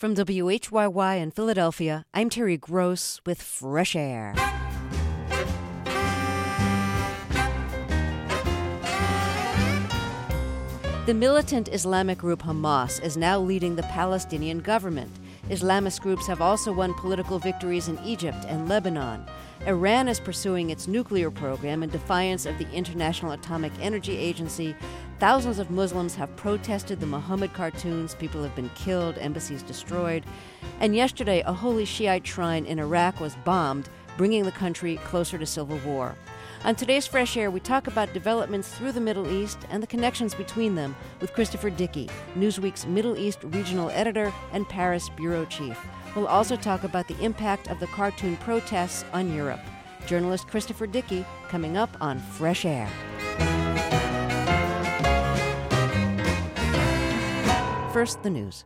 From WHYY in Philadelphia, I'm Terry Gross with Fresh Air. The militant Islamic group Hamas is now leading the Palestinian government. Islamist groups have also won political victories in Egypt and Lebanon. Iran is pursuing its nuclear program in defiance of the International Atomic Energy Agency. Thousands of Muslims have protested the Muhammad cartoons. People have been killed, embassies destroyed. And yesterday, a holy Shiite shrine in Iraq was bombed, bringing the country closer to civil war. On today's Fresh Air, we talk about developments through the Middle East and the connections between them with Christopher Dickey, Newsweek's Middle East regional editor and Paris bureau chief. We'll also talk about the impact of the cartoon protests on Europe. Journalist Christopher Dickey coming up on Fresh Air. First, the news.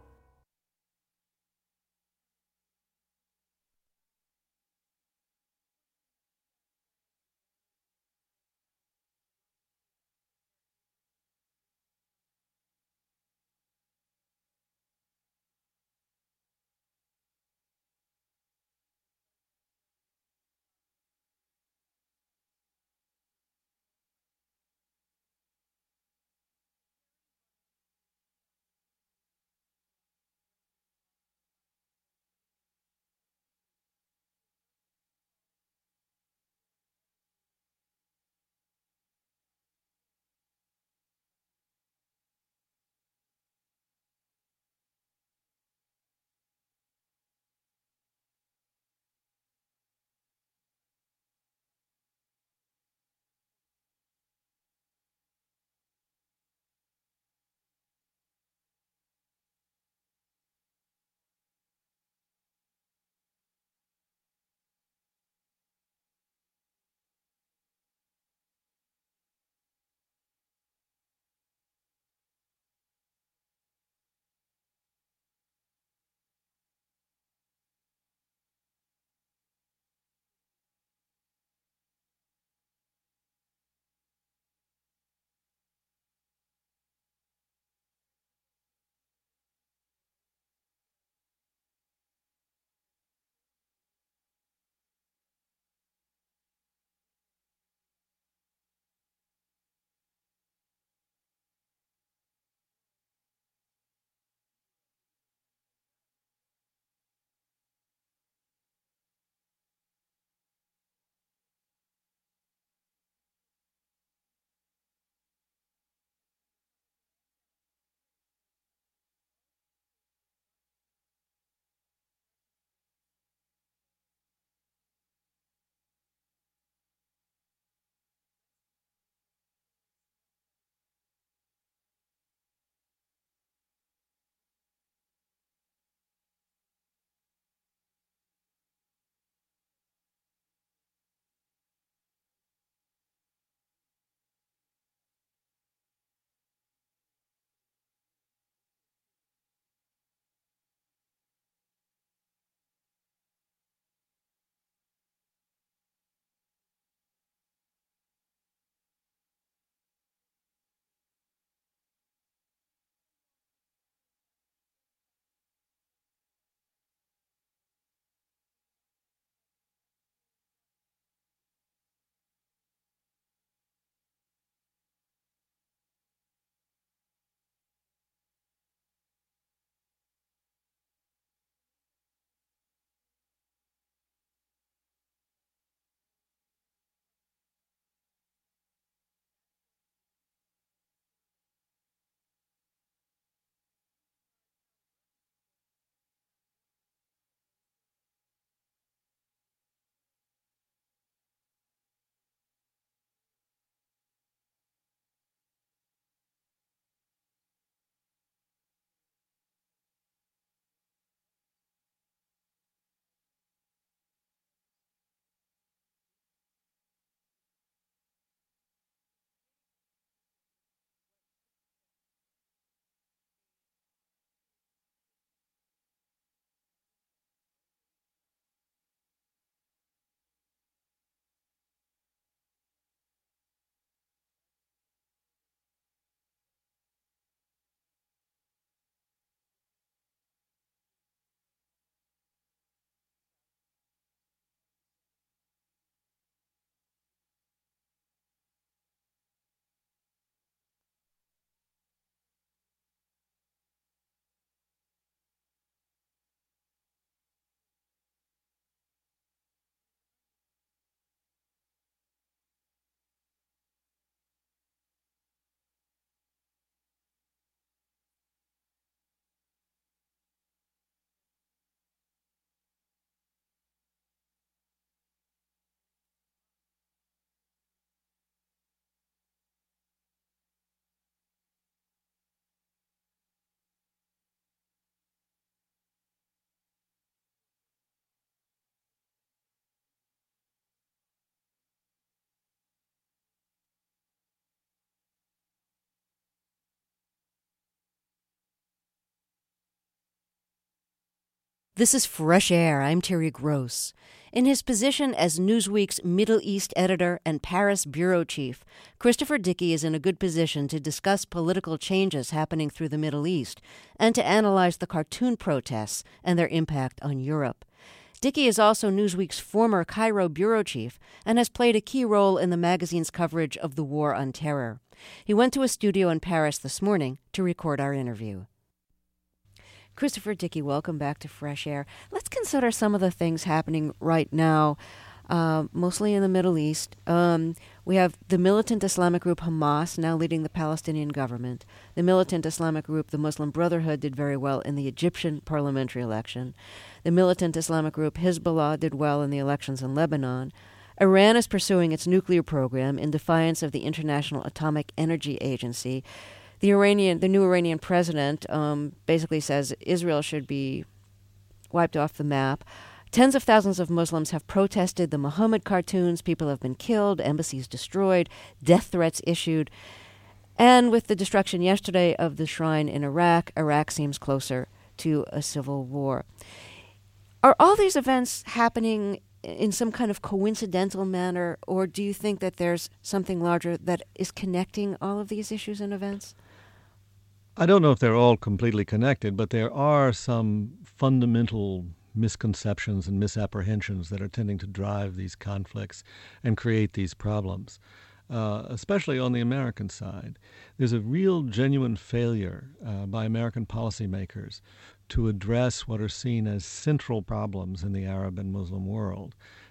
This is Fresh Air. I'm Terry Gross. In his position as Newsweek's Middle East editor and Paris bureau chief, Christopher Dickey is in a good position to discuss political changes happening through the Middle East and to analyze the cartoon protests and their impact on Europe. Dickey is also Newsweek's former Cairo bureau chief and has played a key role in the magazine's coverage of the War on Terror. He went to a studio in Paris this morning to record our interview. Christopher Dickey, welcome back to Fresh Air. Let's consider some of the things happening right now, mostly in the Middle East. We have the militant Islamic group Hamas now leading the Palestinian government. The militant Islamic group, the Muslim Brotherhood, did very well in the Egyptian parliamentary election. The militant Islamic group Hezbollah did well in the elections in Lebanon. Iran is pursuing its nuclear program in defiance of the International Atomic Energy Agency. The new Iranian president basically says Israel should be wiped off the map. Tens of thousands of Muslims have protested the Muhammad cartoons. People have been killed, embassies destroyed, death threats issued. And with the destruction yesterday of the shrine in Iraq, Iraq seems closer to a civil war. Are all these events happening in some kind of coincidental manner, or do you think that there's something larger that is connecting all of these issues and events? I don't know if they're all completely connected, but there are some fundamental misconceptions and misapprehensions that are tending to drive these conflicts and create these problems, especially on the American side. There's a real genuine failure by American policymakers to address what are seen as central problems in the Arab and Muslim world.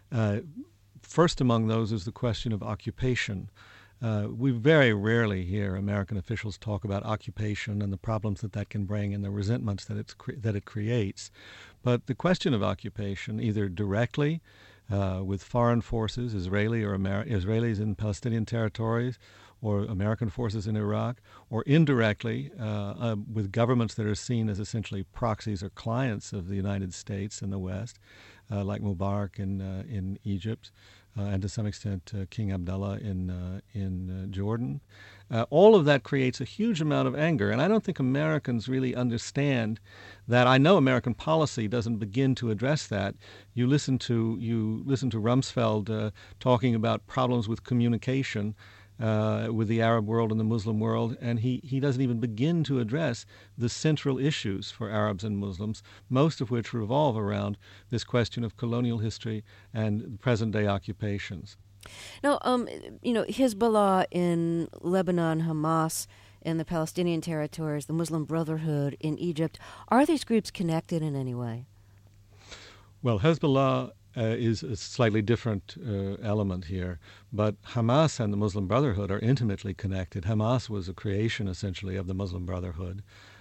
First among those is the question of occupation. We very rarely hear American officials talk about occupation and the problems that can bring and the resentments that it creates. But the question of occupation, either directly with foreign forces, Israelis in Palestinian territories, or American forces in Iraq, or indirectly with governments that are seen as essentially proxies or clients of the United States and the West, like Mubarak in Egypt, and to some extent King Abdullah in Jordan. All of that creates a huge amount of anger, and I don't think Americans really understand that. I know American policy doesn't begin to address that. You listen to Rumsfeld talking about problems with communication with the Arab world and the Muslim world, and he doesn't even begin to address the central issues for Arabs and Muslims, most of which revolve around this question of colonial history and present-day occupations. Now, Hezbollah in Lebanon, Hamas in the Palestinian territories, the Muslim Brotherhood in Egypt, are these groups connected in any way? Well, Hezbollah is a slightly different element here, but Hamas and the Muslim Brotherhood are intimately connected. Hamas was a creation, essentially, of the Muslim Brotherhood,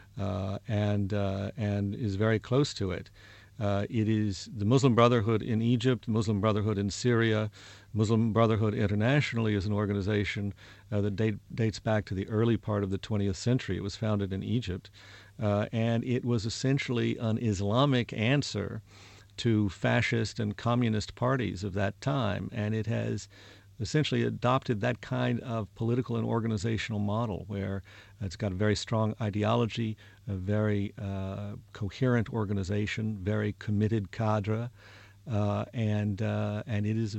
and is very close to it. It is the Muslim Brotherhood in Egypt, Muslim Brotherhood in Syria. Muslim Brotherhood internationally is an organization that dates back to the early part of the 20th century. It was founded in Egypt, and it was essentially an Islamic answer to fascist and communist parties of that time, and it has essentially adopted that kind of political and organizational model where it's got a very strong ideology, a very coherent organization, very committed cadre, and it is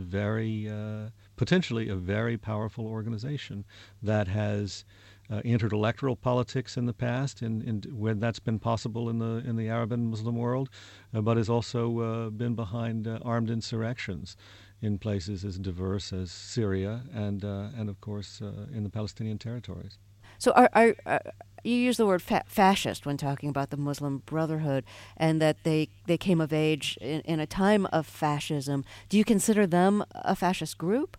potentially a very powerful organization that has entered electoral politics in the past, and when that's been possible in the Arab and Muslim world, but has also been behind armed insurrections in places as diverse as Syria and of course in the Palestinian territories. So you use the word fascist when talking about the Muslim Brotherhood, and that they came of age in a time of fascism. Do you consider them a fascist group?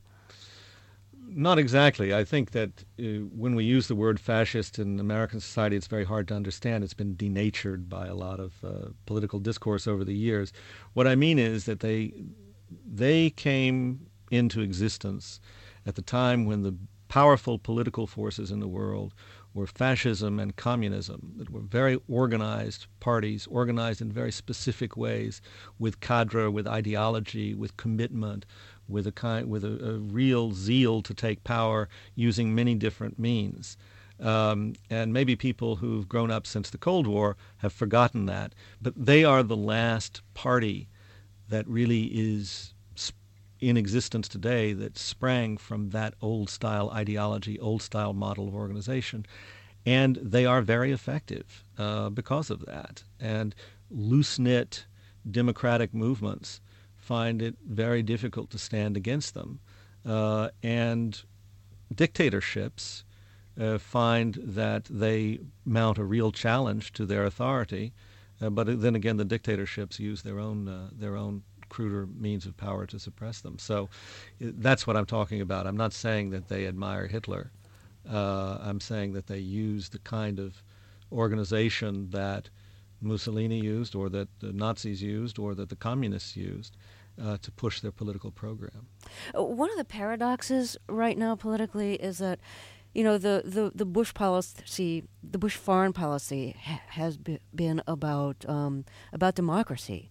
Not exactly. I think that when we use the word fascist in American society, it's very hard to understand. It's been denatured by a lot of political discourse over the years. What I mean is that they came into existence at the time when the powerful political forces in the world were fascism and communism, that were very organized parties, organized in very specific ways, with cadre, with ideology, with commitment, with a real zeal to take power using many different means. And maybe people who've grown up since the Cold War have forgotten that. But they are the last party that really is in existence today that sprang from that old-style ideology, old-style model of organization. And they are very effective because of that. And loose-knit democratic movements find it very difficult to stand against them. And dictatorships find that they mount a real challenge to their authority, but then again, the dictatorships use their own cruder means of power to suppress them. So that's what I'm talking about. I'm not saying that they admire Hitler. I'm saying that they use the kind of organization that Mussolini used, or that the Nazis used, or that the communists used to push their political program. One of the paradoxes right now politically is that, you know, the Bush policy, the Bush foreign policy has been about democracy.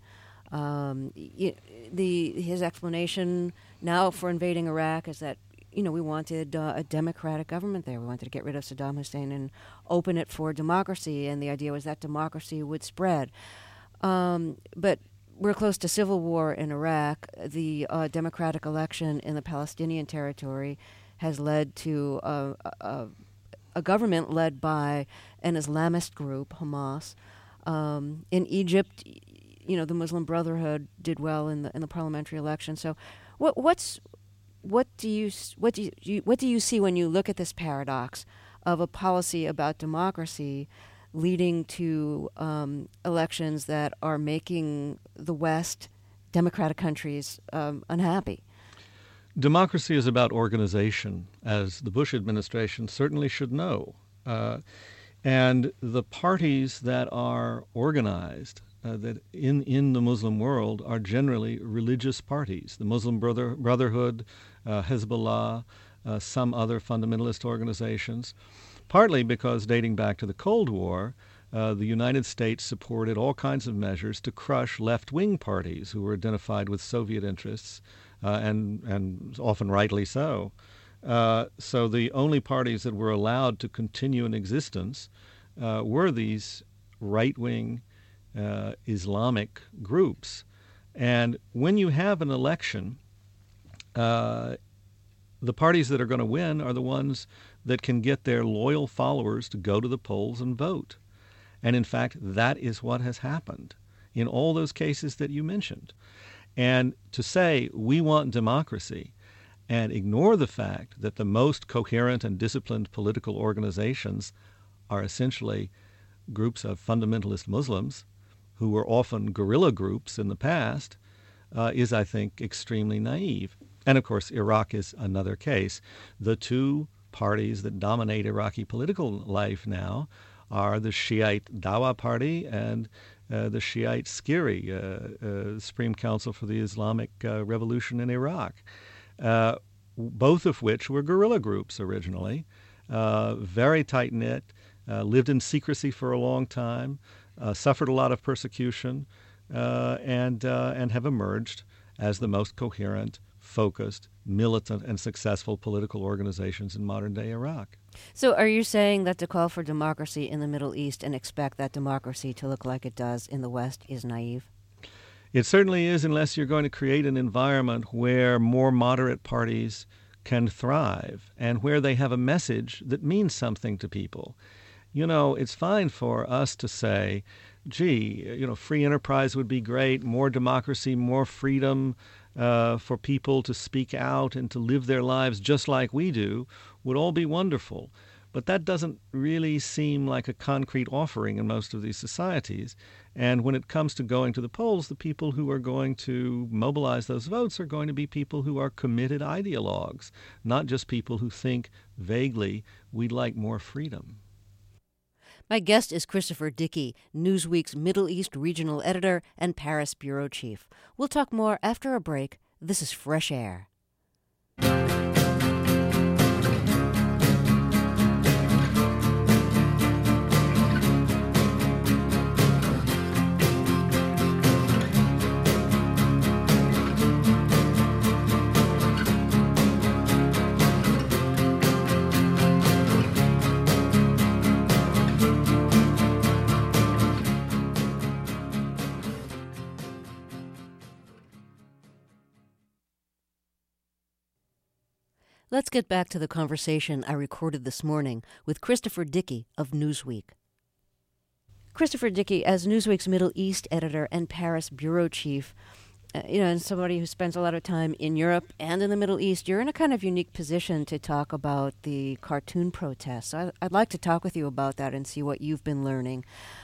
His explanation now for invading Iraq is that, you know, we wanted a democratic government there. We wanted to get rid of Saddam Hussein and open it for democracy, and the idea was that democracy would spread. But we're close to civil war in Iraq. The democratic election in the Palestinian territory has led to a government led by an Islamist group, Hamas. In Egypt, you know, the Muslim Brotherhood did well in the parliamentary election. So, what do you see when you look at this paradox of a policy about democracy leading to elections that are making the West, democratic countries, unhappy? Democracy is about organization, as the Bush administration certainly should know. And the parties that are organized that in the Muslim world are generally religious parties. The Muslim Brotherhood, Hezbollah, some other fundamentalist organizations, partly because dating back to the Cold War, the United States supported all kinds of measures to crush left-wing parties who were identified with Soviet interests, and often rightly so. So the only parties that were allowed to continue in existence were these right-wing Islamic groups. And when you have an election, the parties that are going to win are the ones that can get their loyal followers to go to the polls and vote. And in fact, that is what has happened in all those cases that you mentioned. And to say we want democracy and ignore the fact that the most coherent and disciplined political organizations are essentially groups of fundamentalist Muslims who were often guerrilla groups in the past is, I think, extremely naive. And, of course, Iraq is another case. The two parties that dominate Iraqi political life now are the Shiite Dawa Party and the Shiite SCIRI, Supreme Council for the Islamic Revolution in Iraq, both of which were guerrilla groups originally, very tight-knit, lived in secrecy for a long time, suffered a lot of persecution, and have emerged as the most coherent, focused, militant, and successful political organizations in modern-day Iraq. So are you saying that to call for democracy in the Middle East and expect that democracy to look like it does in the West is naive? It certainly is, unless you're going to create an environment where more moderate parties can thrive and where they have a message that means something to people. You know, it's fine for us to say, gee, you know, free enterprise would be great, more democracy, more freedom for people to speak out and to live their lives just like we do would all be wonderful. But that doesn't really seem like a concrete offering in most of these societies. And when it comes to going to the polls, the people who are going to mobilize those votes are going to be people who are committed ideologues, not just people who think vaguely, we'd like more freedom. My guest is Christopher Dickey, Newsweek's Middle East regional editor and Paris bureau chief. We'll talk more after a break. This is Fresh Air. Let's get back to the conversation I recorded this morning with Christopher Dickey of Newsweek. Christopher Dickey, as Newsweek's Middle East editor and Paris bureau chief, and somebody who spends a lot of time in Europe and in the Middle East, you're in a kind of unique position to talk about the cartoon protests. So I'd like to talk with you about that and see what you've been learning.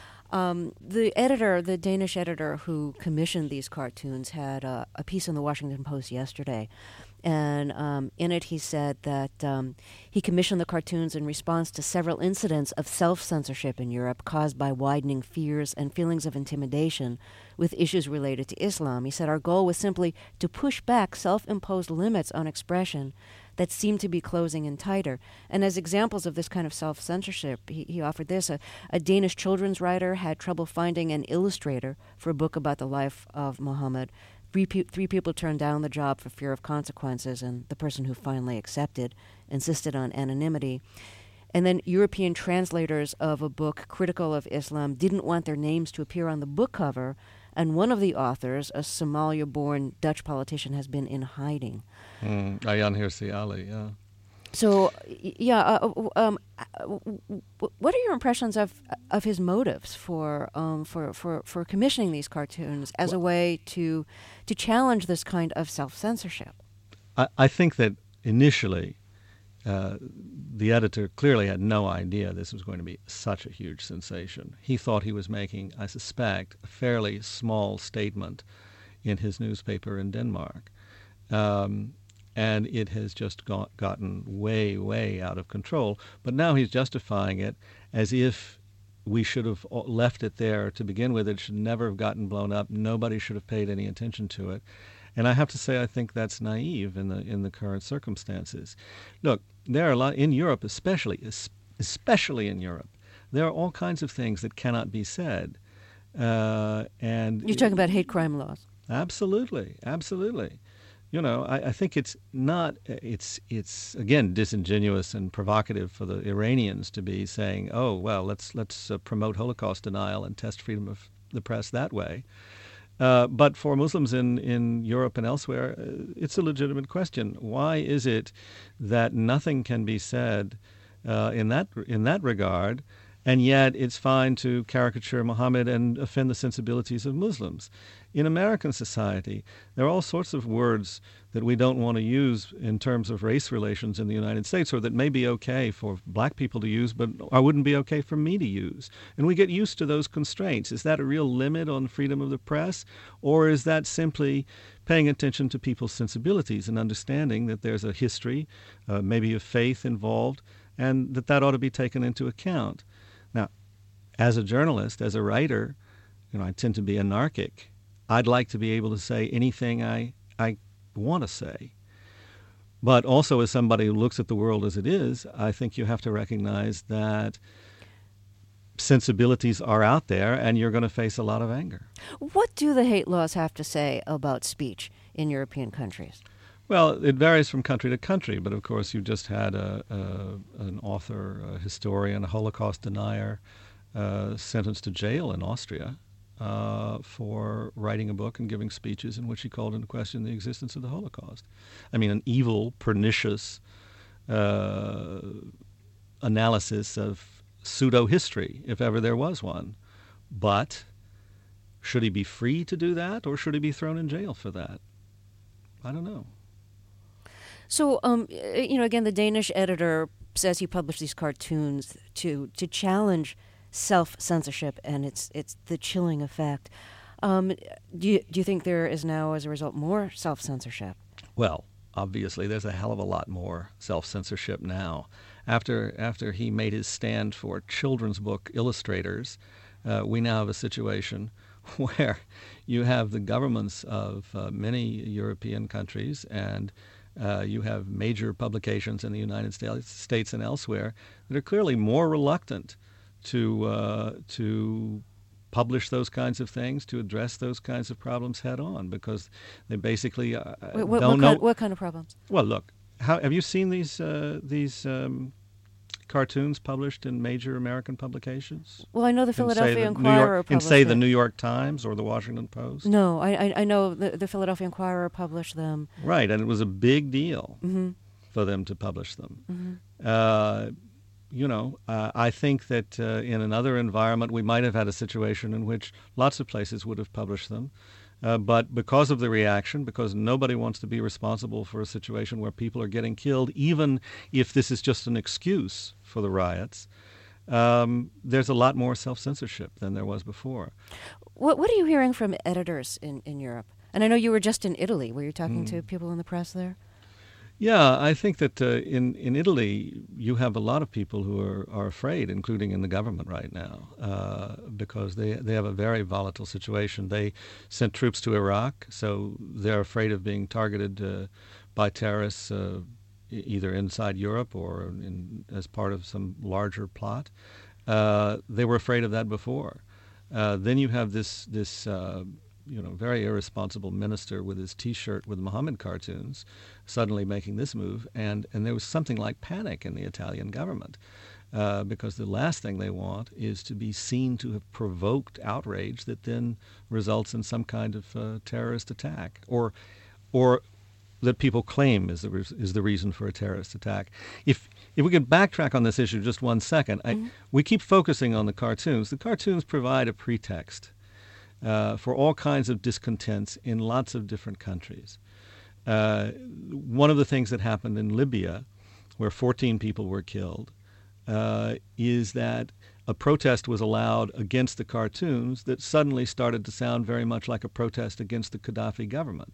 The Danish editor who commissioned these cartoons had a piece in the Washington Post yesterday. And in it he said that he commissioned the cartoons in response to several incidents of self-censorship in Europe caused by widening fears and feelings of intimidation with issues related to Islam. He said our goal was simply to push back self-imposed limits on expression that seemed to be closing in tighter. And as examples of this kind of self-censorship, he offered this. A Danish children's writer had trouble finding an illustrator for a book about the life of Muhammad. Three people turned down the job for fear of consequences, and the person who finally accepted insisted on anonymity. And then European translators of a book critical of Islam didn't want their names to appear on the book cover, and one of the authors, a Somalia-born Dutch politician, has been in hiding. Ayaan Hirsi Ali, yeah. So, what are your impressions of his motives for commissioning these cartoons as a way to challenge this kind of self-censorship? I think that initially the editor clearly had no idea this was going to be such a huge sensation. He thought he was making, I suspect, a fairly small statement in his newspaper in Denmark. And it has just gotten way, way out of control. But now he's justifying it as if we should have left it there to begin with. It should never have gotten blown up. Nobody should have paid any attention to it. And I have to say, I think that's naive in the current circumstances. Look, there are a lot in Europe, especially in Europe. There are all kinds of things that cannot be said. And you're talking about hate crime laws. Absolutely, absolutely. I think it's not, it's again disingenuous and provocative for the Iranians to be saying, oh, well, let's promote Holocaust denial and test freedom of the press that way. But for Muslims in Europe and elsewhere, it's a legitimate question. Why is it that nothing can be said in that regard, and yet it's fine to caricature Muhammad and offend the sensibilities of Muslims? In American society, there are all sorts of words that we don't want to use in terms of race relations in the United States, or that may be okay for black people to use, but wouldn't be okay for me to use. And we get used to those constraints. Is that a real limit on freedom of the press, or is that simply paying attention to people's sensibilities and understanding that there's a history, maybe of faith involved, and that ought to be taken into account? Now, as a journalist, as a writer, I tend to be anarchic. I'd like to be able to say anything I want to say. But also, as somebody who looks at the world as it is, I think you have to recognize that sensibilities are out there, and you're going to face a lot of anger. What do the hate laws have to say about speech in European countries? Well, it varies from country to country, but of course you just had an author, a historian, a Holocaust denier sentenced to jail in Austria for writing a book and giving speeches in which he called into question the existence of the Holocaust. I mean, an evil, pernicious analysis of pseudo-history, if ever there was one. But should he be free to do that, or should he be thrown in jail for that? I don't know. So, again, the Danish editor says he published these cartoons to challenge self-censorship and it's the chilling effect. Do you think there is now, as a result, more self-censorship? Well, obviously, there's a hell of a lot more self-censorship now. After he made his stand for children's book illustrators, we now have a situation where you have the governments of many European countries and you have major publications in the United States and elsewhere that are clearly more reluctant to publish those kinds of things, to address those kinds of problems head on, because they basically don't know. What kind of problems? Well, look, have you seen these cartoons published in major American publications? Well, I know the Philadelphia Inquirer published in, say, the New York Times or the Washington Post? No, I know the Philadelphia Inquirer published them. Right, and it was a big deal. Mm-hmm. for them to publish them. Mm-hmm. I think that in another environment we might have had a situation in which lots of places would have published them. But because of the reaction, because nobody wants to be responsible for a situation where people are getting killed, even if this is just an excuse for the riots, there's a lot more self-censorship than there was before. What are you hearing from editors in Europe? And I know you were just in Italy. Were you talking to people in the press there? Yeah, I think that in Italy you have a lot of people who are afraid, including in the government right now, because they have a very volatile situation. They sent troops to Iraq, so they're afraid of being targeted by terrorists either inside Europe or as part of some larger plot. They were afraid of that before. Then you have this very irresponsible minister with his T-shirt with Muhammad cartoons suddenly making this move, and there was something like panic in the Italian government because the last thing they want is to be seen to have provoked outrage that then results in some kind of terrorist attack, or that people claim is the reason for a terrorist attack. If we could backtrack on this issue just 1 second, we keep focusing on the cartoons. The cartoons provide a pretext for all kinds of discontents in lots of different countries. One of the things that happened in Libya, where 14 people were killed, is that a protest was allowed against the cartoons that suddenly started to sound very much like a protest against the Gaddafi government.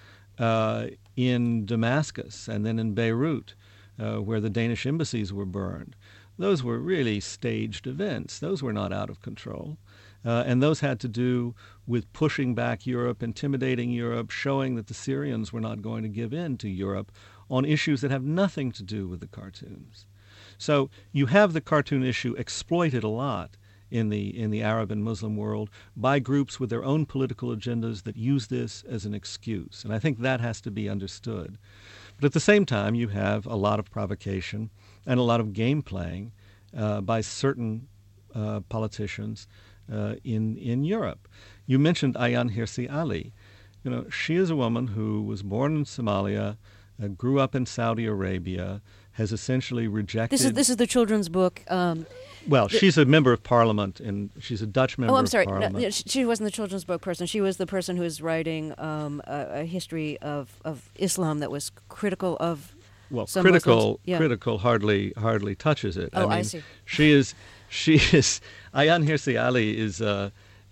In Damascus and then in Beirut, where the Danish embassies were burned, those were really staged events. Those were not out of control. And those had to do with pushing back Europe, intimidating Europe, showing that the Syrians were not going to give in to Europe on issues that have nothing to do with the cartoons. So you have the cartoon issue exploited a lot in the Arab and Muslim world by groups with their own political agendas that use this as an excuse. And I think that has to be understood. But at the same time, you have a lot of provocation and a lot of game playing by certain politicians in Europe. You mentioned Ayaan Hirsi Ali. She is a woman who was born in Somalia, grew up in Saudi Arabia, has essentially rejected... This is the children's book. She's a member of parliament, and she's a Dutch member of parliament. No, she wasn't the children's book person. She was the person who was writing a history of Islam that was critical of some critical Muslims. Critical hardly touches it. I see. She is Ayaan Hirsi Ali is a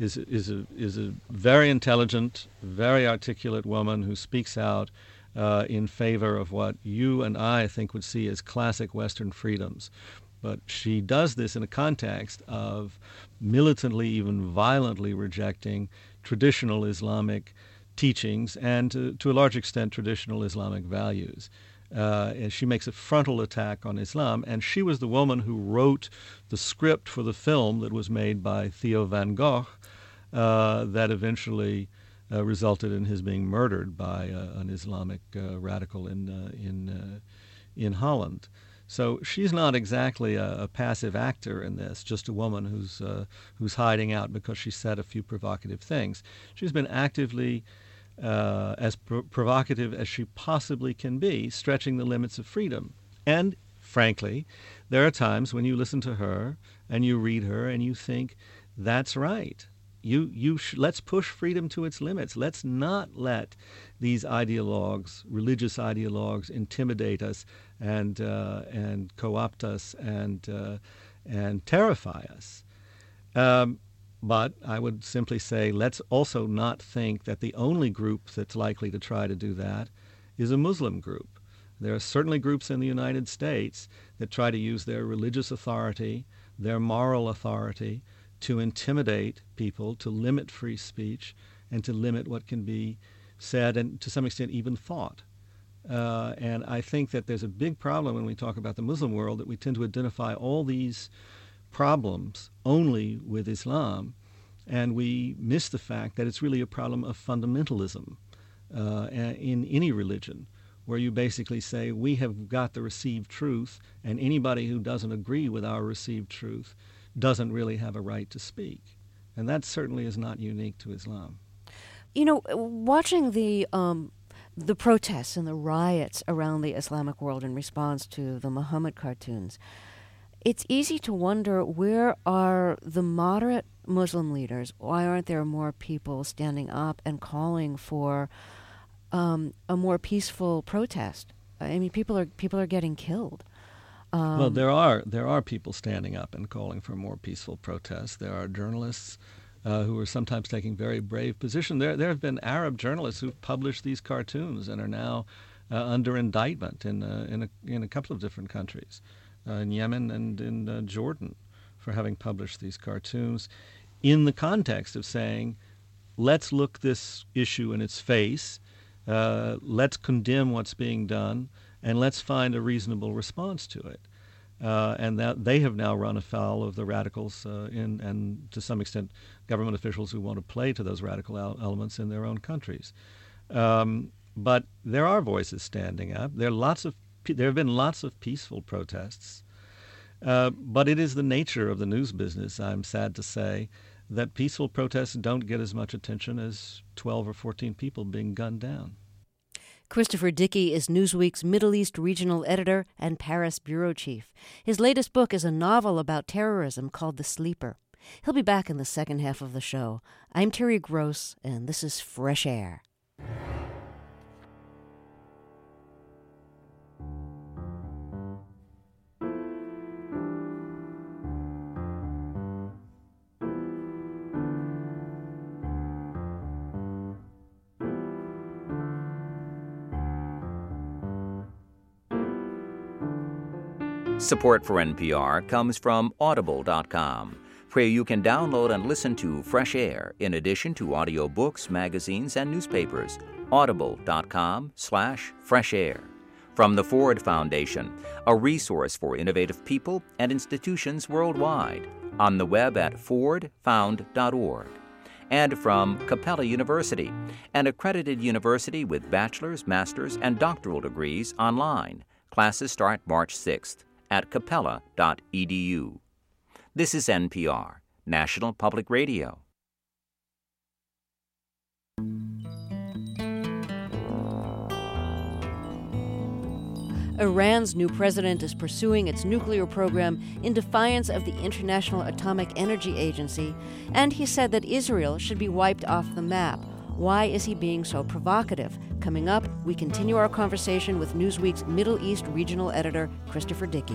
very intelligent, very articulate woman who speaks out in favor of what you and I think would see as classic Western freedoms. But she does this in a context of militantly, even violently rejecting traditional Islamic teachings and, to a large extent, traditional Islamic values. And she makes a frontal attack on Islam, and she was the woman who wrote the script for the film that was made by Theo van Gogh that eventually resulted in his being murdered by an Islamic radical in Holland. So she's not exactly a passive actor in this, just a woman who's hiding out because she said a few provocative things. She's been actively as provocative as she possibly can be, stretching the limits of freedom. And frankly, there are times when you listen to her and you read her and you think, that's right. Let's push freedom to its limits. Let's not let these ideologues, religious ideologues, intimidate us and co-opt us and terrify us. But I would simply say let's also not think that the only group that's likely to try to do that is a Muslim group. There are certainly groups in the United States that try to use their religious authority, their moral authority, to intimidate people, to limit free speech, and to limit what can be said and, to some extent, even thought. And I think that there's a big problem when we talk about the Muslim world that we tend to identify all these problems only with Islam, and we miss the fact that it's really a problem of fundamentalism in any religion, where you basically say, we have got the received truth, and anybody who doesn't agree with our received truth doesn't really have a right to speak. And that certainly is not unique to Islam. Watching the the protests and the riots around the Islamic world in response to the Muhammad cartoons, it's easy to wonder, where are the moderate Muslim leaders? Why aren't there more people standing up and calling for a more peaceful protest? I mean, people are getting killed. Well, there are people standing up and calling for more peaceful protests. There are journalists who are sometimes taking very brave position. There have been Arab journalists who've published these cartoons and are now under indictment in a couple of different countries, in Yemen and in Jordan, for having published these cartoons in the context of saying, let's look this issue in its face, let's condemn what's being done, and let's find a reasonable response to it. And that they have now run afoul of the radicals and to some extent government officials who want to play to those radical elements in their own countries. But there are voices standing up. There have been lots of peaceful protests. But it is the nature of the news business, I'm sad to say, that peaceful protests don't get as much attention as 12 or 14 people being gunned down. Christopher Dickey is Newsweek's Middle East regional editor and Paris bureau chief. His latest book is a novel about terrorism called The Sleeper. He'll be back in the second half of the show. I'm Terry Gross, and this is Fresh Air. Support for NPR comes from Audible.com, where you can download and listen to Fresh Air in addition to audiobooks, magazines, and newspapers. Audible.com/Fresh Air. From the Ford Foundation, a resource for innovative people and institutions worldwide, on the web at fordfound.org. And from Capella University, an accredited university with bachelor's, master's, and doctoral degrees online. Classes start March 6th. At capella.edu. This is NPR, National Public Radio. Iran's new president is pursuing its nuclear program in defiance of the International Atomic Energy Agency, and he said that Israel should be wiped off the map. Why is he being so provocative? Coming up, we continue our conversation with Newsweek's Middle East regional editor, Christopher Dickey.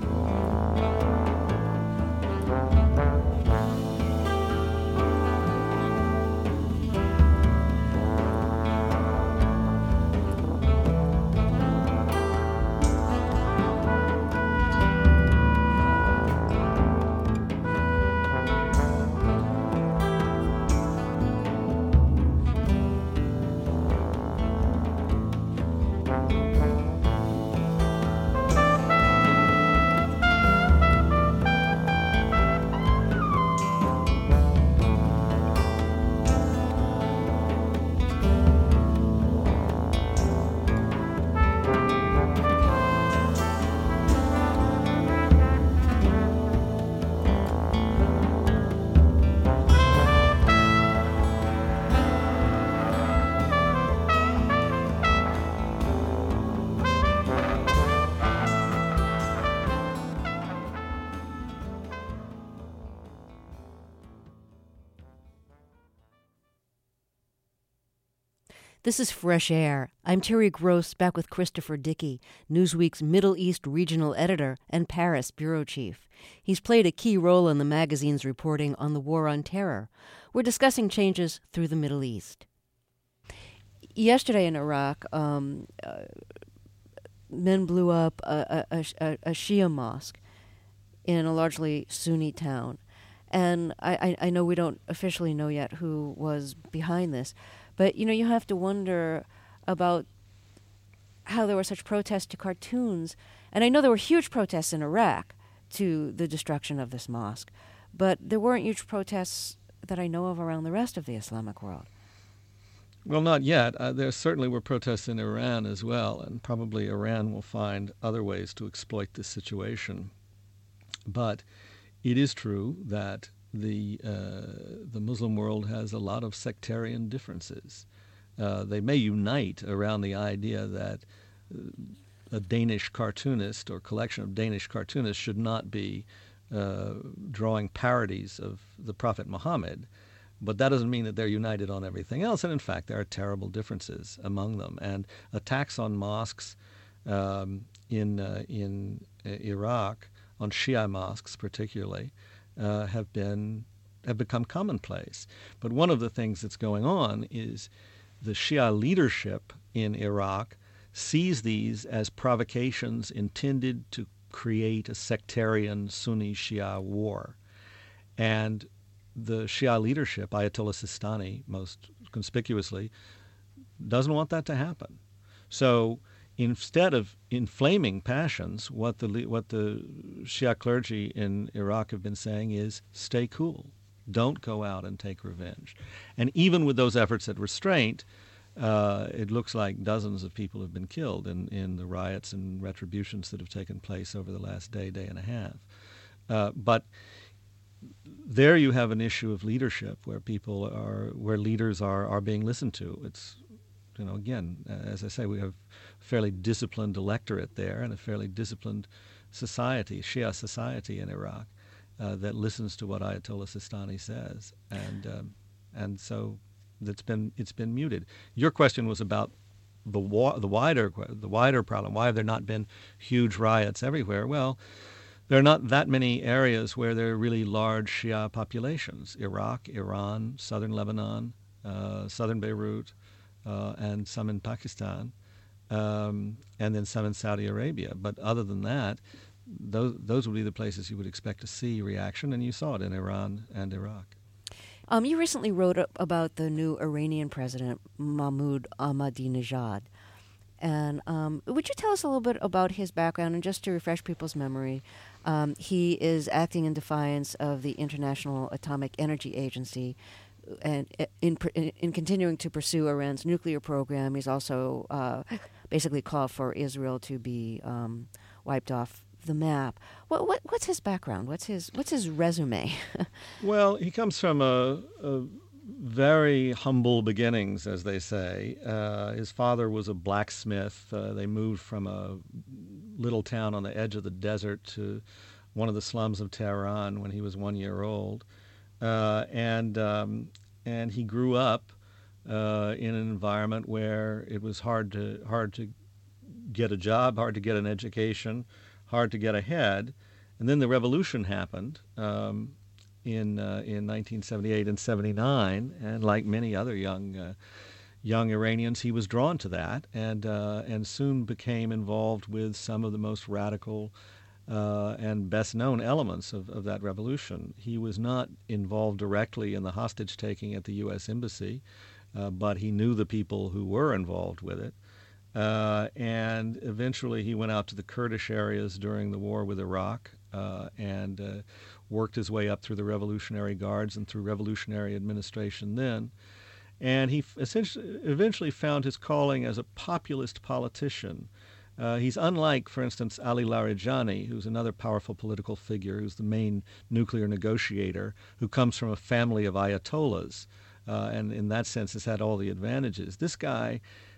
This is Fresh Air. I'm Terry Gross, back with Christopher Dickey, Newsweek's Middle East regional editor and Paris bureau chief. He's played a key role in the magazine's reporting on the war on terror. We're discussing changes through the Middle East. Yesterday in Iraq, men blew up a Shia mosque in a largely Sunni town. And I know we don't officially know yet who was behind this, but, you know, you have to wonder about how there were such protests to cartoons. And I know there were huge protests in Iraq to the destruction of this mosque, but there weren't huge protests that I know of around the rest of the Islamic world. Well, not yet. There certainly were protests in Iran as well, and probably Iran will find other ways to exploit this situation. But it is true that the Muslim world has a lot of sectarian differences. They may unite around the idea that a Danish cartoonist or collection of Danish cartoonists should not be drawing parodies of the Prophet Muhammad, but that doesn't mean that they're united on everything else. And in fact, there are terrible differences among them. And attacks on mosques in Iraq, on Shia mosques particularly, have become commonplace. But one of the things that's going on is the Shia leadership in Iraq sees these as provocations intended to create a sectarian Sunni-Shia war. And the Shia leadership, Ayatollah Sistani most conspicuously, doesn't want that to happen. So instead of inflaming passions, what the Shia clergy in Iraq have been saying is, stay cool. Don't go out and take revenge. And even with those efforts at restraint, it looks like dozens of people have been killed in the riots and retributions that have taken place over the last day and a half. But there you have an issue of leadership where leaders are being listened to. It's, again, as I say, we have a fairly disciplined electorate there and a fairly disciplined society, Shia society in Iraq, that listens to what Ayatollah Sistani says, and so it's been muted. Your question was about the wider problem. Why have there not been huge riots everywhere? Well, there are not that many areas where there are really large Shia populations: Iraq, Iran, southern Lebanon, southern Beirut, and some in Pakistan, and then some in Saudi Arabia. But other than that, those would be the places you would expect to see reaction, and you saw it in Iran and Iraq. You recently wrote about the new Iranian president, Mahmoud Ahmadinejad. And would you tell us a little bit about his background? And just to refresh people's memory, he is acting in defiance of the International Atomic Energy Agency, and in continuing to pursue Iran's nuclear program. He's also basically called for Israel to be wiped off the map. What's his background? What's his resume? Well, he comes from a very humble beginnings, as they say. His father was a blacksmith. They moved from a little town on the edge of the desert to one of the slums of Tehran when he was 1 year old, and he grew up in an environment where it was hard to get a job, hard to get an education, hard to get ahead. And then the revolution happened in 1978 and 79, and like many other young Iranians, he was drawn to that, and soon became involved with some of the most radical and best-known elements of that revolution. He was not involved directly in the hostage-taking at the U.S. Embassy, but he knew the people who were involved with it. And eventually he went out to the Kurdish areas during the war with Iraq and worked his way up through the Revolutionary Guards and through revolutionary administration then. And he eventually found his calling as a populist politician. He's unlike, for instance, Ali Larijani, who's another powerful political figure, who's the main nuclear negotiator, who comes from a family of ayatollahs, and in that sense has had all the advantages. This guy,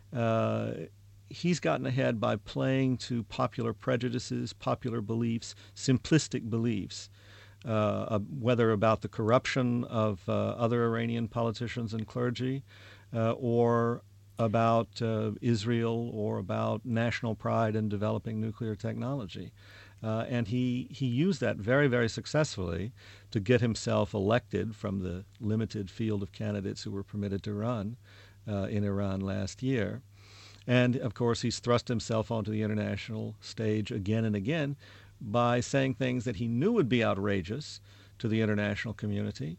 he's gotten ahead by playing to popular prejudices, popular beliefs, simplistic beliefs, whether about the corruption of other Iranian politicians and clergy, or about Israel, or about national pride in developing nuclear technology. And he used that very, very successfully to get himself elected from the limited field of candidates who were permitted to run in Iran last year. And, of course, he's thrust himself onto the international stage again and again by saying things that he knew would be outrageous to the international community,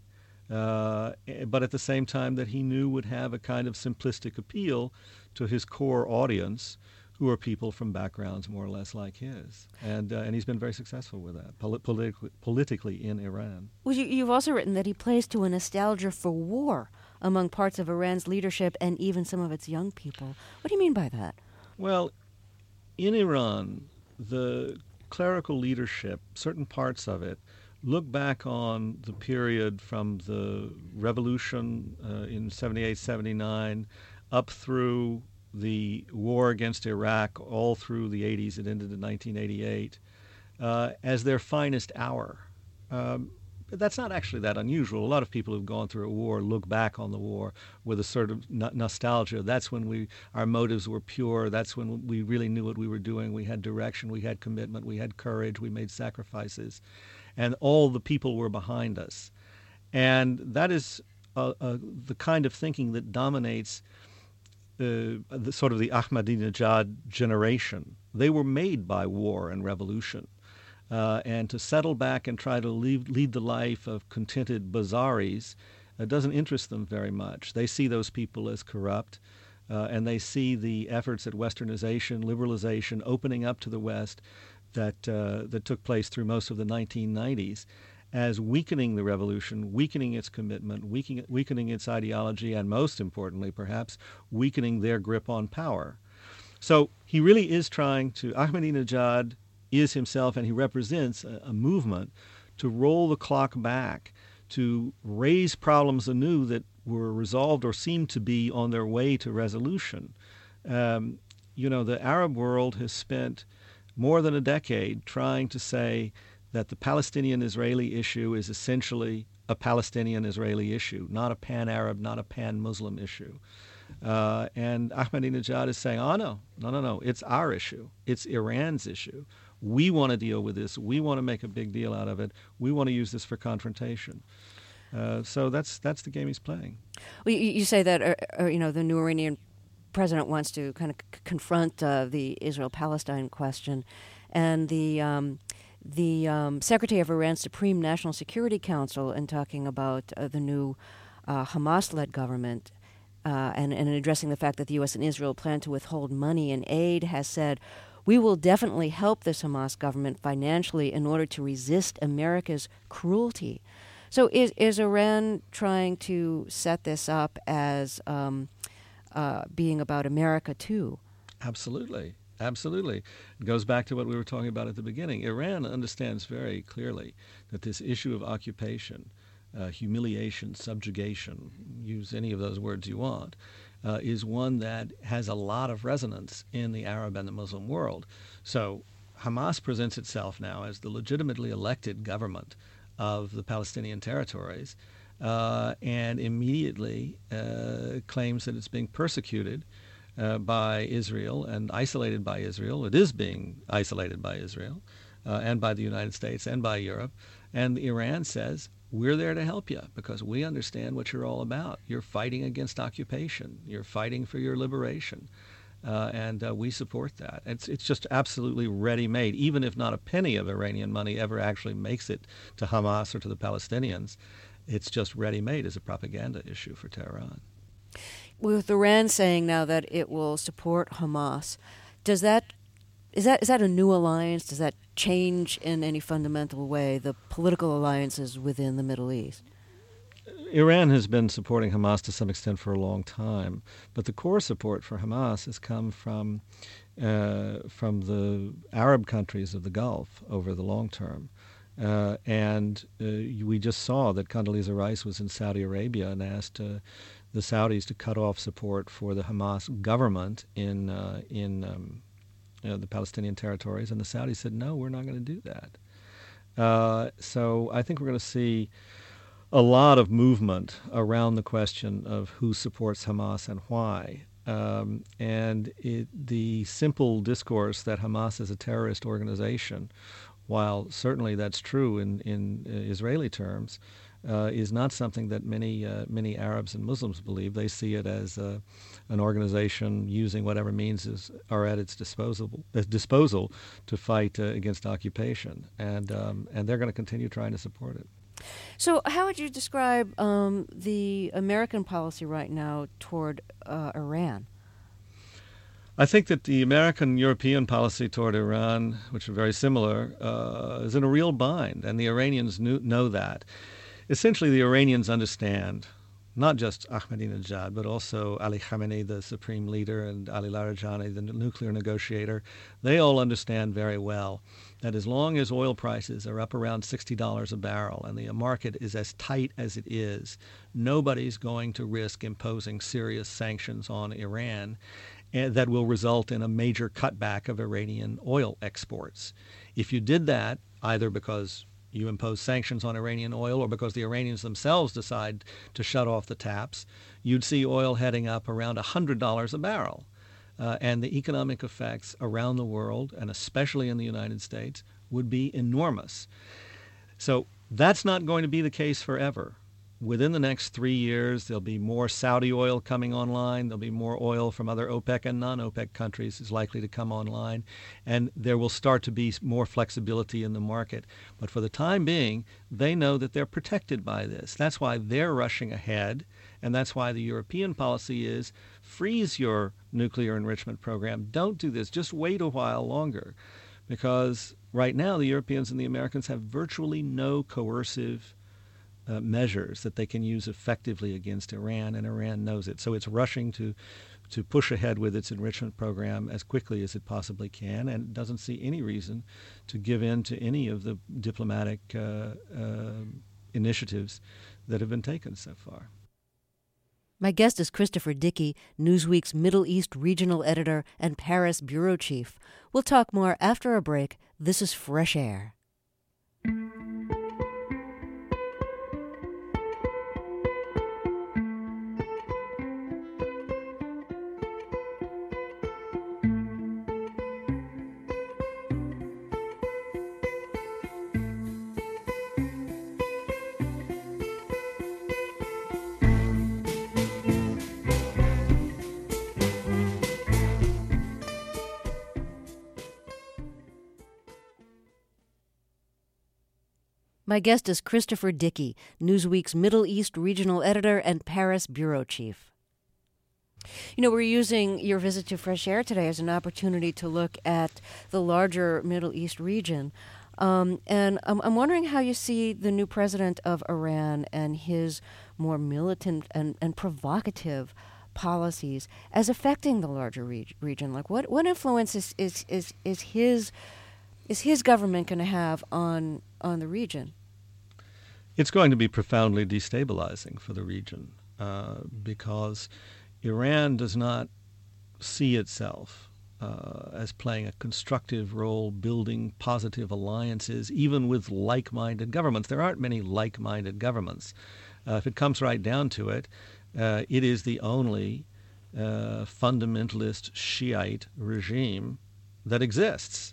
but at the same time that he knew would have a kind of simplistic appeal to his core audience, who are people from backgrounds more or less like his. And he's been very successful with that, politically in Iran. Well, you've also written that he plays to a nostalgia for war among parts of Iran's leadership and even some of its young people. What do you mean by that? Well, in Iran, the clerical leadership, certain parts of it, look back on the period from the revolution in 78, 79 up through the war against Iraq, all through the 80s. It ended in 1988, as their finest hour. But that's not actually that unusual. A lot of people who've gone through a war look back on the war with a sort of nostalgia. That's when our motives were pure. That's when we really knew what we were doing. We had direction. We had commitment. We had courage. We made sacrifices. And all the people were behind us. And that is the kind of thinking that dominates the Ahmadinejad generation. They were made by war and revolution. And to settle back and try to lead the life of contented bazaris doesn't interest them very much. They see those people as corrupt, and they see the efforts at westernization, liberalization, opening up to the West that took place through most of the 1990s as weakening the revolution, weakening its commitment, weakening its ideology, and most importantly, perhaps, weakening their grip on power. So he really is trying to, Ahmadinejad is himself, and he represents a movement to roll the clock back, to raise problems anew that were resolved or seemed to be on their way to resolution. The Arab world has spent more than a decade trying to say that the Palestinian-Israeli issue is essentially a Palestinian-Israeli issue, not a pan-Arab, not a pan-Muslim issue. And Ahmadinejad is saying, no, it's our issue. It's Iran's issue. We want to deal with this. We want to make a big deal out of it. We want to use this for confrontation. So that's the game he's playing. Well, you say that the new Iranian president wants to kind of confront the Israel-Palestine question, and the Secretary of Iran's Supreme National Security Council, in talking about the new Hamas-led government and in addressing the fact that the U.S. and Israel plan to withhold money and aid, has said, "We will definitely help this Hamas government financially in order to resist America's cruelty." So is Iran trying to set this up as being about America too? Absolutely. It goes back to what we were talking about at the beginning. Iran understands very clearly that this issue of occupation, humiliation, subjugation, use any of those words you want, is one that has a lot of resonance in the Arab and the Muslim world. So Hamas presents itself now as the legitimately elected government of the Palestinian territories, and immediately claims that it's being persecuted by Israel and isolated by Israel. It is being isolated by Israel and by the United States and by Europe. And Iran says, we're there to help you because we understand what you're all about. You're fighting against occupation. You're fighting for your liberation. And we support that. It's just absolutely ready-made. Even if not a penny of Iranian money ever actually makes it to Hamas or to the Palestinians, it's just ready-made as a propaganda issue for Tehran. With Iran saying now that it will support Hamas, is that a new alliance? Does that change in any fundamental way the political alliances within the Middle East? Iran has been supporting Hamas to some extent for a long time, but the core support for Hamas has come from the Arab countries of the Gulf over the long term. We just saw that Condoleezza Rice was in Saudi Arabia and asked the Saudis to cut off support for the Hamas government in the Palestinian territories, and the Saudis said, no, we're not going to do that. So I think we're going to see a lot of movement around the question of who supports Hamas and why. The simple discourse that Hamas is a terrorist organization, while certainly that's true in Israeli terms, is not something that many Arabs and Muslims believe. They see it as an organization using whatever means are at its disposal to fight against occupation, and they're going to continue trying to support it. So how would you describe the American policy right now toward Iran? I think that the American-European policy toward Iran, which are very similar, is in a real bind, and the Iranians know that. Essentially, the Iranians understand not just Ahmadinejad, but also Ali Khamenei, the supreme leader, and Ali Larijani, the nuclear negotiator, they all understand very well that as long as oil prices are up around $60 a barrel and the market is as tight as it is, nobody's going to risk imposing serious sanctions on Iran that will result in a major cutback of Iranian oil exports. If you did that, either because you impose sanctions on Iranian oil or because the Iranians themselves decide to shut off the taps, you'd see oil heading up around $100 a barrel. And the economic effects around the world, and especially in the United States, would be enormous. So that's not going to be the case forever. Within the next 3 years, there'll be more Saudi oil coming online. There'll be more oil from other OPEC and non-OPEC countries is likely to come online. And there will start to be more flexibility in the market. But for the time being, they know that they're protected by this. That's why they're rushing ahead. And that's why the European policy is freeze your nuclear enrichment program. Don't do this. Just wait a while longer. Because right now, the Europeans and the Americans have virtually no coercive measures that they can use effectively against Iran, and Iran knows it. So it's rushing to push ahead with its enrichment program as quickly as it possibly can, and doesn't see any reason to give in to any of the diplomatic initiatives that have been taken so far. My guest is Christopher Dickey, Newsweek's Middle East regional editor and Paris bureau chief. We'll talk more after a break. This is Fresh Air. My guest is Christopher Dickey, Newsweek's Middle East regional editor and Paris bureau chief. You know, we're using your visit to Fresh Air today as an opportunity to look at the larger Middle East region. And I'm wondering how you see the new president of Iran and his more militant and provocative policies as affecting the larger region. Like, what influence is his government going to have on the region? It's going to be profoundly destabilizing for the region because Iran does not see itself as playing a constructive role building positive alliances, even with like-minded governments. There aren't many like-minded governments. If it comes right down to it, it is the only fundamentalist Shiite regime that exists.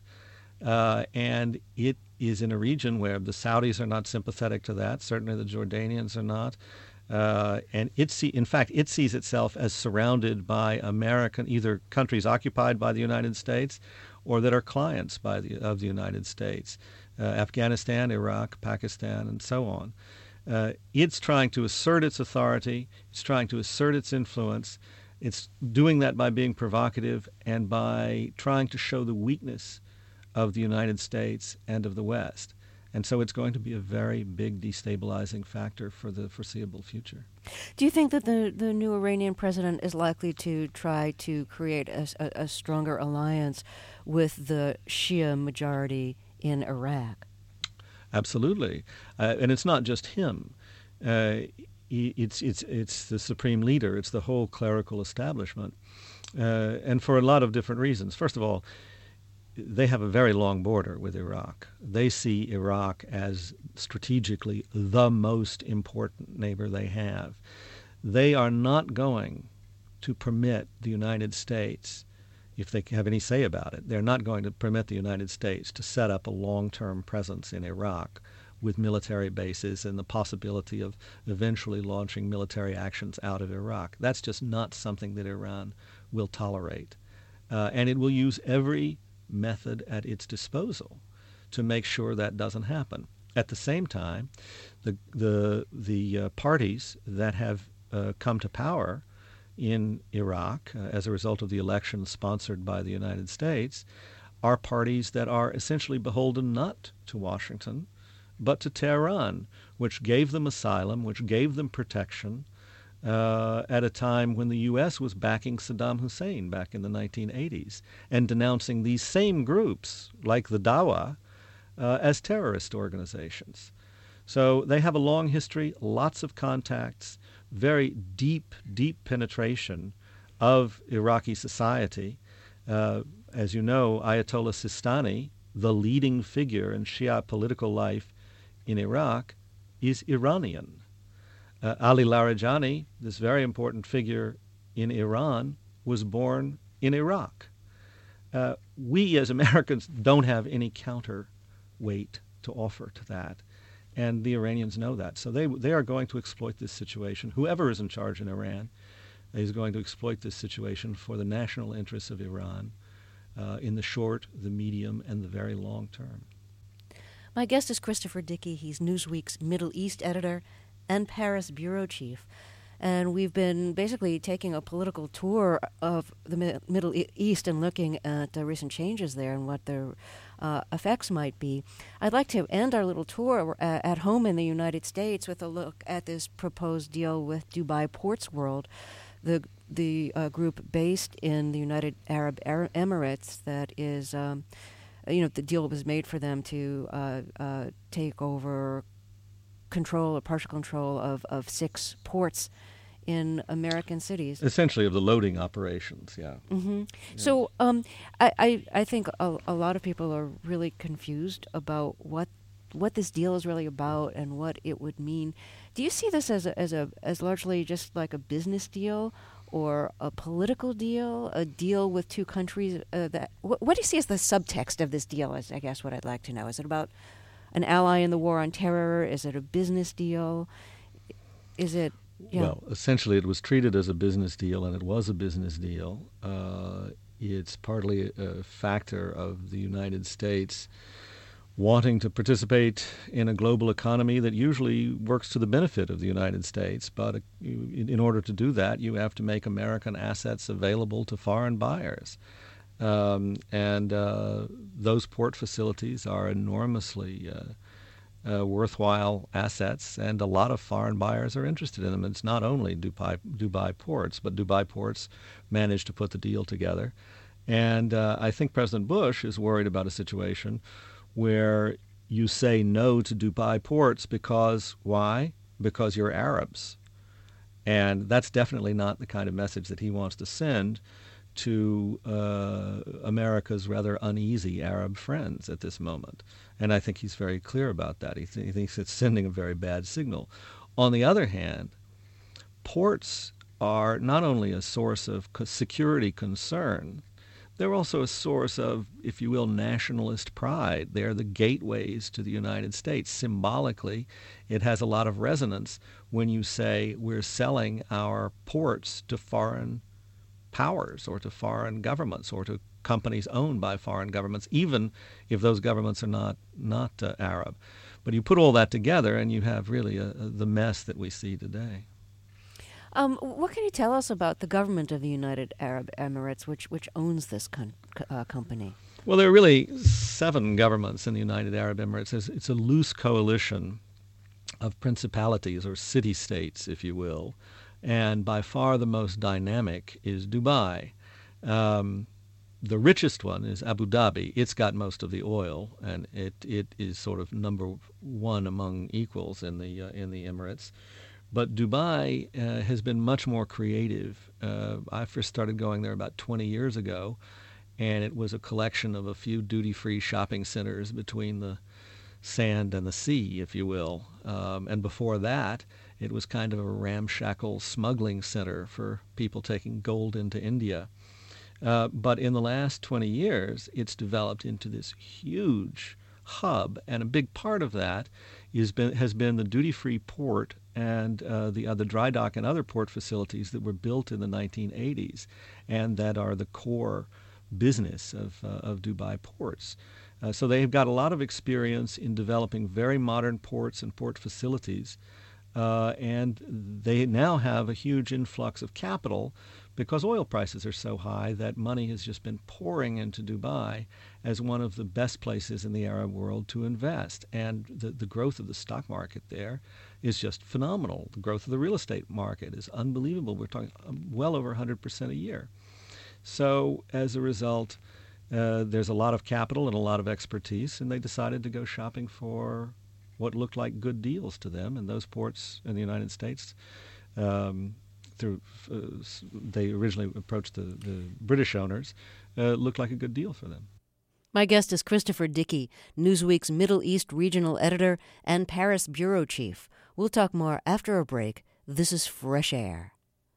And it is in a region where the Saudis are not sympathetic to that. Certainly the Jordanians are not. And it sees itself as surrounded by American, either countries occupied by the United States or that are clients of the United States, Afghanistan, Iraq, Pakistan, and so on. It's trying to assert its authority. It's trying to assert its influence. It's doing that by being provocative and by trying to show the weakness of the United States and of the West. And so it's going to be a very big destabilizing factor for the foreseeable future. Do you think that the new Iranian president is likely to try to create a stronger alliance with the Shia majority in Iraq? Absolutely. And it's not just him. It's the supreme leader. It's the whole clerical establishment. And for a lot of different reasons. First of all, they have a very long border with Iraq. They see Iraq as strategically the most important neighbor they have. They are not going to permit the United States, if they have any say about it, they're not going to permit the United States to set up a long-term presence in Iraq with military bases and the possibility of eventually launching military actions out of Iraq. That's just not something that Iran will tolerate. And it will use every method at its disposal to make sure that doesn't happen. At the same time, the parties that have come to power in Iraq as a result of the elections sponsored by the United States are parties that are essentially beholden not to Washington, but to Tehran, which gave them asylum, which gave them protection, at a time when the U.S. was backing Saddam Hussein back in the 1980s and denouncing these same groups, like the Dawa, as terrorist organizations. So they have a long history, lots of contacts, very deep, deep penetration of Iraqi society. As you know, Ayatollah Sistani, the leading figure in Shia political life in Iraq, is Iranian. Ali Larijani, this very important figure in Iran, was born in Iraq. We as Americans don't have any counterweight to offer to that, and the Iranians know that. So they are going to exploit this situation. Whoever is in charge in Iran is going to exploit this situation for the national interests of Iran in the short, the medium, and the very long term. My guest is Christopher Dickey. He's Newsweek's Middle East editor and Paris bureau chief. And we've been basically taking a political tour of the Middle East and looking at recent changes there and what their effects might be. I'd like to end our little tour at home in the United States with a look at this proposed deal with Dubai Ports World, the group based in the United Arab Emirates that is, the deal was made for them to take over control or partial control of 6 ports in American cities. Essentially of the loading operations, yeah. Mm-hmm. Yeah. So I think a lot of people are really confused about what this deal is really about and what it would mean. Do you see this as largely just like a business deal or a political deal, a deal with 2 countries? What do you see as the subtext of this deal is, I guess, what I'd like to know. Is it about an ally in the war on terror? Is it a business deal? Is it... Yeah. Well, essentially it was treated as a business deal, and it was a business deal. It's partly a factor of the United States wanting to participate in a global economy that usually works to the benefit of the United States. But in order to do that, you have to make American assets available to foreign buyers. And those port facilities are enormously worthwhile assets, and a lot of foreign buyers are interested in them. It's not only Dubai Ports, but Dubai Ports managed to put the deal together. And I think President Bush is worried about a situation where you say no to Dubai Ports because, why? Because you're Arabs. And that's definitely not the kind of message that he wants to send to America's rather uneasy Arab friends at this moment. And I think he's very clear about that. He thinks it's sending a very bad signal. On the other hand, ports are not only a source of security concern, they're also a source of, if you will, nationalist pride. They're the gateways to the United States. Symbolically, it has a lot of resonance when you say we're selling our ports to foreign powers or to foreign governments or to companies owned by foreign governments, even if those governments are not Arab. But you put all that together and you have really the mess that we see today. What can you tell us about the government of the United Arab Emirates, which owns this company? Well, there are really 7 governments in the United Arab Emirates. It's a loose coalition of principalities or city-states, if you will. And by far the most dynamic is Dubai. The richest one is Abu Dhabi. It's got most of the oil, and it is sort of number 1 among equals in the Emirates. But Dubai has been much more creative. I first started going there about 20 years ago, and it was a collection of a few duty-free shopping centers between the sand and the sea, if you will. And before that, it was kind of a ramshackle smuggling center for people taking gold into India. But in the last 20 years, it's developed into this huge hub, and a big part of that has been the duty-free port and the dry dock and other port facilities that were built in the 1980s, and that are the core business of Dubai Ports. So they've got a lot of experience in developing very modern ports and port facilities, and they now have a huge influx of capital because oil prices are so high that money has just been pouring into Dubai as one of the best places in the Arab world to invest. And the growth of the stock market there is just phenomenal. The growth of the real estate market is unbelievable. We're talking well over 100% a year. So as a result, there's a lot of capital and a lot of expertise, and they decided to go shopping for what looked like good deals to them. And those ports in the United States, they originally approached the British owners, looked like a good deal for them. My guest is Christopher Dickey, Newsweek's Middle East regional editor and Paris bureau chief. We'll talk more after a break. This is Fresh Air.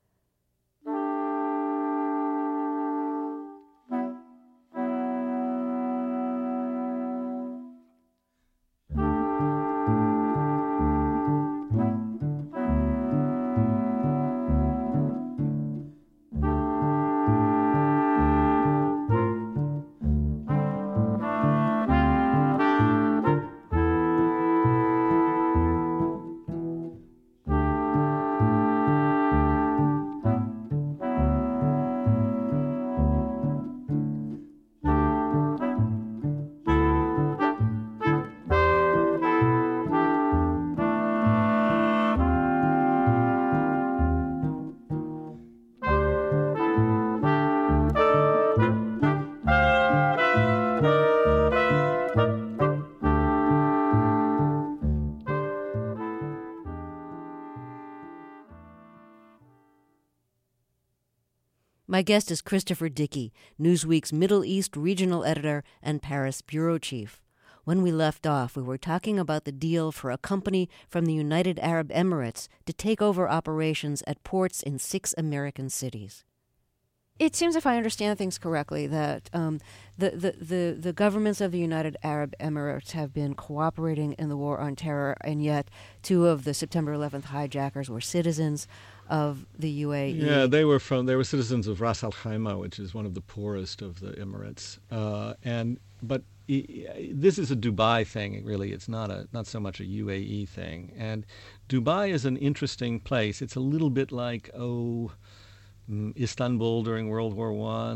My guest is Christopher Dickey, Newsweek's Middle East regional editor and Paris bureau chief. When we left off, we were talking about the deal for a company from the United Arab Emirates to take over operations at ports in 6 American cities. It seems, if I understand things correctly, that the governments of the United Arab Emirates have been cooperating in the war on terror, and yet 2 of the September 11th hijackers were citizens of the UAE. Yeah, they were citizens of Ras Al Khaimah, which is one of the poorest of the Emirates. But this is a Dubai thing, really. It's not so much a UAE thing. And Dubai is an interesting place. It's a little bit like Istanbul during World War I,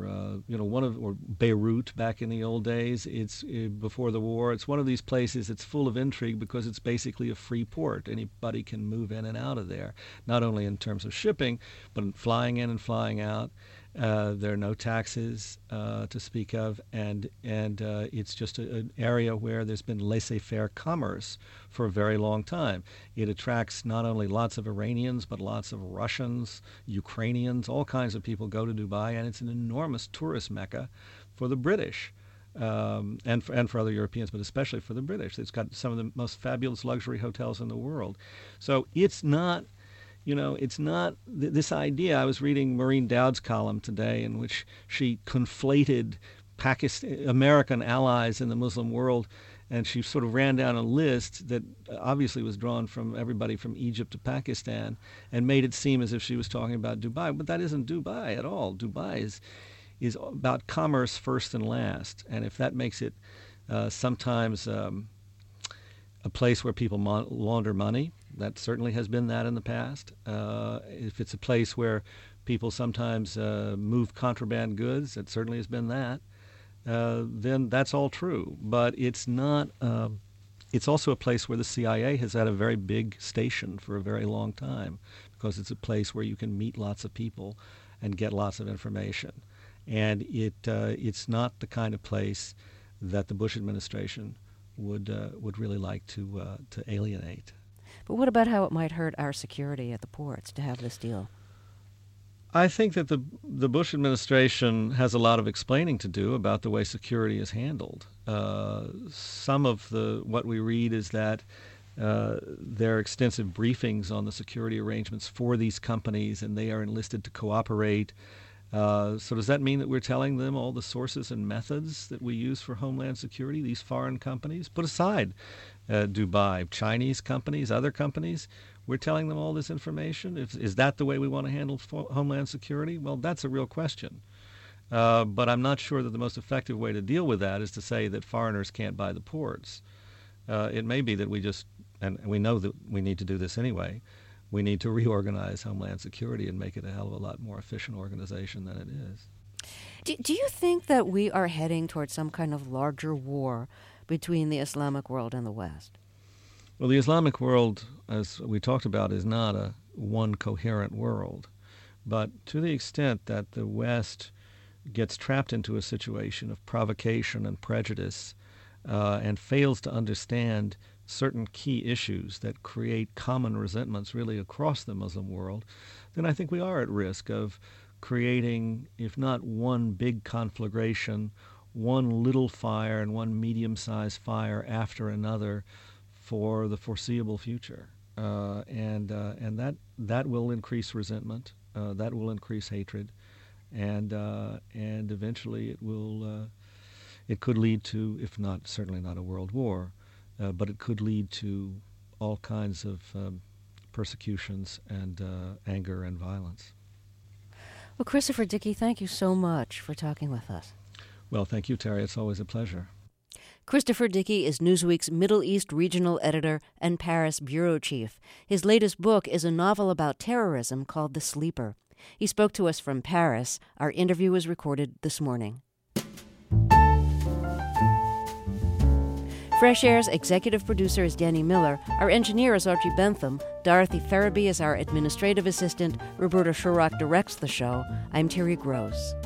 or Beirut back in the old days. It's before the war. It's one of these places. It's full of intrigue because it's basically a free port. Anybody can move in and out of there, not only in terms of shipping, but flying in and flying out. There are no taxes to speak of, and it's just an area where there's been laissez-faire commerce for a very long time. It attracts not only lots of Iranians, but lots of Russians, Ukrainians, all kinds of people go to Dubai, and it's an enormous tourist mecca for the British. And for other Europeans, but especially for the British. It's got some of the most fabulous luxury hotels in the world. So it's not... it's not this idea. I was reading Maureen Dowd's column today in which she conflated American allies in the Muslim world, and she sort of ran down a list that obviously was drawn from everybody from Egypt to Pakistan and made it seem as if she was talking about Dubai. But that isn't Dubai at all. Dubai is about commerce first and last. And if that makes it sometimes a place where people launder money, that certainly has been that in the past. If it's a place where people sometimes move contraband goods, it certainly has been that. Then that's all true. But it's not. It's also a place where the CIA has had a very big station for a very long time, because it's a place where you can meet lots of people and get lots of information. And it's not the kind of place that the Bush administration would really like to alienate. But what about how it might hurt our security at the ports to have this deal? I think that the Bush administration has a lot of explaining to do about the way security is handled. Some of what we read is that there are extensive briefings on the security arrangements for these companies, and they are enlisted to cooperate. So does that mean that we're telling them all the sources and methods that we use for Homeland Security, these foreign companies? Put aside Dubai, Chinese companies, other companies, we're telling them all this information? Is that the way we want to handle Homeland Security? Well, that's a real question. But I'm not sure that the most effective way to deal with that is to say that foreigners can't buy the ports. It may be that we know that we need to do this anyway, we need to reorganize Homeland Security and make it a hell of a lot more efficient organization than it is. Do you think that we are heading towards some kind of larger war between the Islamic world and the West? Well, the Islamic world, as we talked about, is not a one coherent world. But to the extent that the West gets trapped into a situation of provocation and prejudice and fails to understand certain key issues that create common resentments really across the Muslim world, then I think we are at risk of creating, if not one big conflagration, one little fire and one medium-sized fire after another for the foreseeable future. And that will increase resentment, that will increase hatred, and eventually it could lead to, if not, certainly not a world war, but it could lead to all kinds of persecutions and anger and violence. Well, Christopher Dickey, thank you so much for talking with us. Well, thank you, Terry. It's always a pleasure. Christopher Dickey is Newsweek's Middle East regional editor and Paris bureau chief. His latest book is a novel about terrorism called The Sleeper. He spoke to us from Paris. Our interview was recorded this morning. Fresh Air's executive producer is Danny Miller. Our engineer is Archie Bentham. Dorothy Farabee is our administrative assistant. Roberta Shurock directs the show. I'm Terry Gross.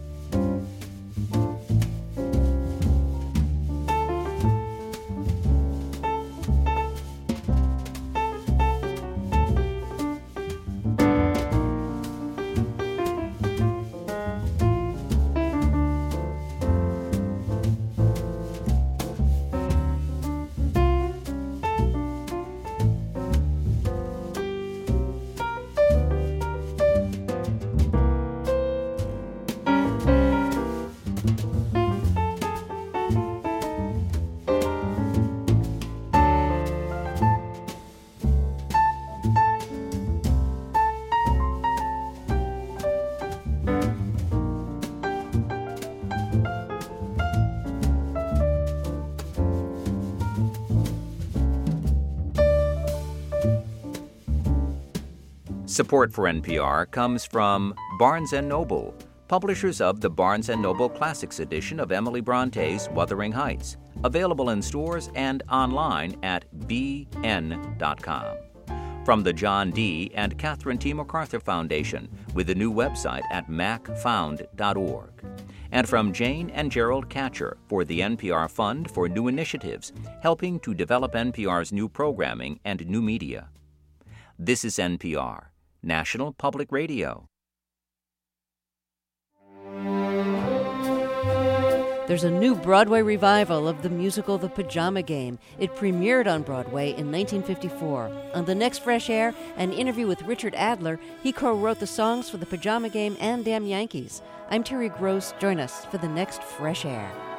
Support for NPR comes from Barnes & Noble, publishers of the Barnes & Noble Classics edition of Emily Bronte's Wuthering Heights, available in stores and online at bn.com. From the John D. and Catherine T. MacArthur Foundation, with a new website at macfound.org. And from Jane and Gerald Katcher for the NPR Fund for New Initiatives, helping to develop NPR's new programming and new media. This is NPR, National Public Radio. There's a new Broadway revival of the musical The Pajama Game. It premiered on Broadway in 1954. On the next Fresh Air, an interview with Richard Adler. He co-wrote the songs for The Pajama Game and Damn Yankees. I'm Terry Gross. Join us for the next Fresh Air.